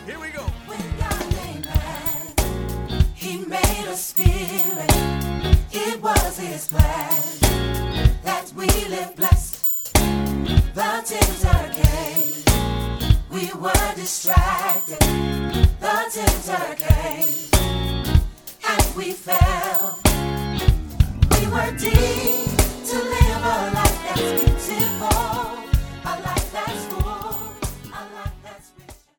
Here we go. When God made man, he made a spirit. It was his plan that we live blessed. The tempter came. We were distracted. The tempter came. And we fell. We were deemed to live a life that's